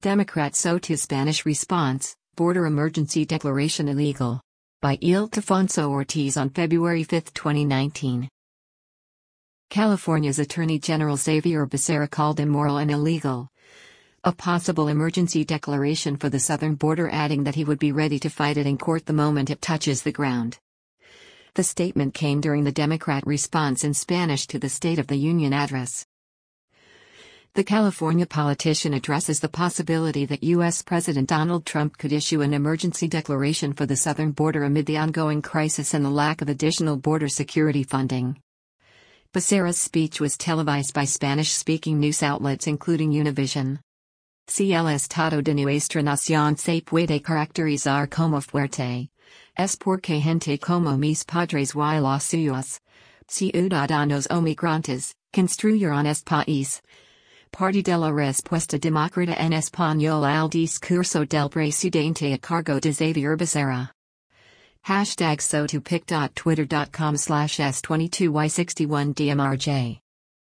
Democrat Soto's Spanish response, border emergency declaration illegal. By Ildefonso Ortiz on February 5, 2019. California's Attorney General Xavier Becerra called immoral and illegal a possible emergency declaration for the southern border, adding that he would be ready to fight it in court the moment it touches the ground. The statement came during the Democrat response in Spanish to the State of the Union address. The California politician addresses the possibility that U.S. President Donald Trump could issue an emergency declaration for the southern border amid the ongoing crisis and the lack of additional border security funding. Becerra's speech was televised by Spanish-speaking news outlets including Univision. El Estado de nuestra nación se puede caracterizar como fuerte. Es porque gente como mis padres y los suyos, ciudadanos o migrantes, construyeron este país. Parte de la respuesta demócrata en español al discurso del presidente a cargo de Xavier Becerra. Hashtag sotopic.twitter.com/s22y61dmrj.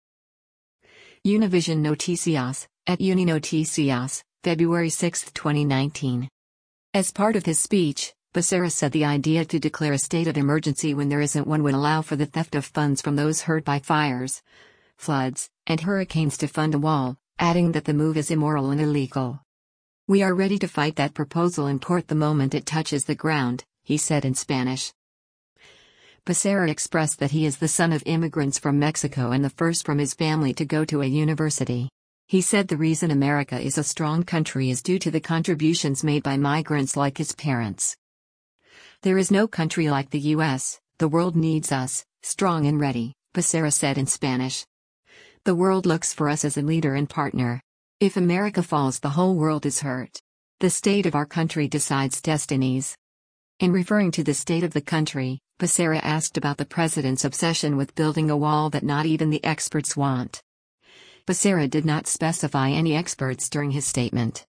Univision Noticias, at Uninoticias, February 6, 2019. As part of his speech, Becerra said the idea to declare a state of emergency when there isn't one would allow for the theft of funds from those hurt by fires, floods, and hurricanes to fund a wall, adding that the move is immoral and illegal. We are ready to fight that proposal in court the moment it touches the ground, he said in Spanish. Becerra expressed that he is the son of immigrants from Mexico and the first from his family to go to a university. He said the reason America is a strong country is due to the contributions made by migrants like his parents. There is no country like the U.S., the world needs us, strong and ready, Becerra said in Spanish. The world looks for us as a leader and partner. If America falls, the whole world is hurt. The state of our country decides destinies. In referring to the state of the country, Becerra asked about the president's obsession with building a wall that not even the experts want. Becerra did not specify any experts during his statement.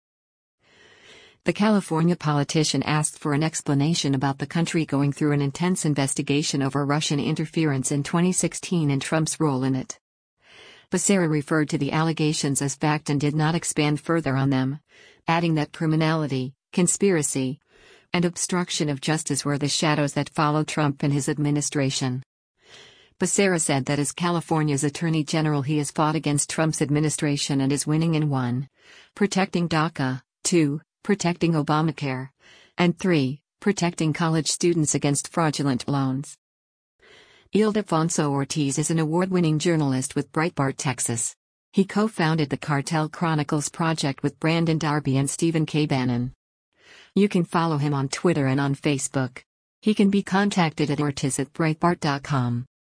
The California politician asked for an explanation about the country going through an intense investigation over Russian interference in 2016 and Trump's role in it. Becerra referred to the allegations as fact and did not expand further on them, adding that criminality, conspiracy, and obstruction of justice were the shadows that followed Trump and his administration. Becerra said that as California's Attorney General he has fought against Trump's administration and is winning in 1. Protecting DACA, 2. Protecting Obamacare, and 3. Protecting college students against fraudulent loans. Ildefonso Ortiz is an award-winning journalist with Breitbart Texas. He co-founded the Cartel Chronicles project with Brandon Darby and Stephen K. Bannon. You can follow him on Twitter and on Facebook. He can be contacted at ortiz@breitbart.com.